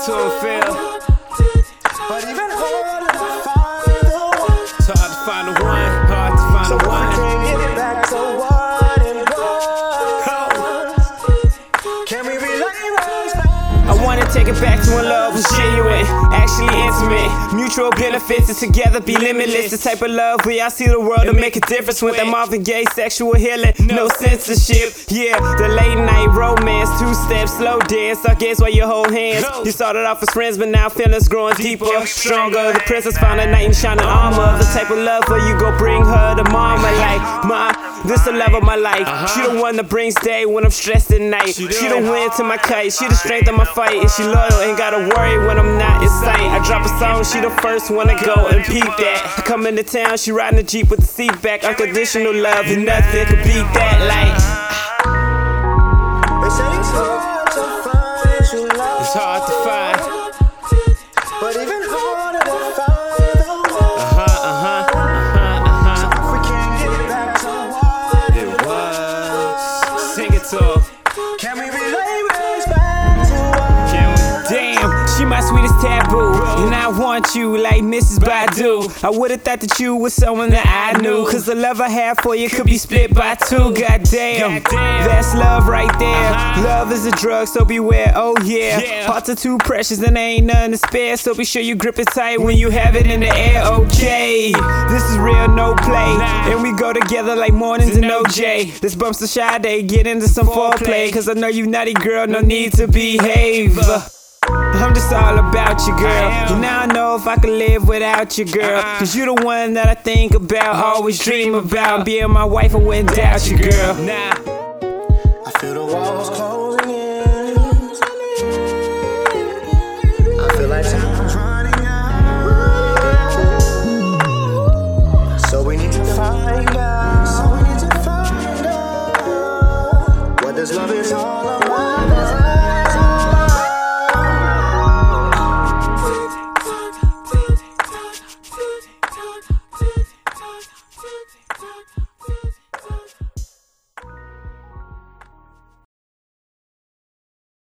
to him, Phil. But even harder to find the one. It's hard to find the one, hard to find So the if one. we can't get it back to what it was, can we relate us back? I wanna take it back to when love was genuine, actually intimate. Mutual benefits and together be limitless. The type of love where I see the world and make a difference with that Marvin Gaye sexual healing. No censorship, yeah. The late night romance, two-step slow dance. I guess why you hold hands. You started off as friends, but now feelings growing deeper, stronger. The princess found a knight in shining armor. The type of love where you go bring her to mama like, Mom, this the love of my life. She the one that brings day when I'm stressed at night. She the wind to my kite. She the strength of my fight. And she loyal, ain't gotta worry when I'm not in sight. I drop a song, she the first one to go and peep that. I come into town, she riding the Jeep with the seat back. Unconditional love and nothing could beat that. Like, They say it's hard to find true love. it's hard to find. But even harder to find the one. So if we can't get it back to what It was. Sing it to her. can we relate us back to what? Damn, she my sweetest taboo, and I want you like Mrs. Badu. I would've thought that you was someone that I knew, cause the love I have for you could be split by two. Goddamn, that's love right there. Love is a drug, so beware, oh yeah. Hearts are too precious and there ain't nothing to spare, so be sure you grip it tight when you have it in the air, okay. This is real, no play, and we go together like mornings and OJ. Let's bump some Sade, get into some foreplay, cause I know you naughty girl, no need to behave. I'm just all about you, girl. And now I know if I could live without you, girl. Cause you the one that I think about, always dream about. Being my wife, I wouldn't doubt you, girl. Nah. I feel the walls closing in. I feel like time's running out. So we need to find out. What this love is all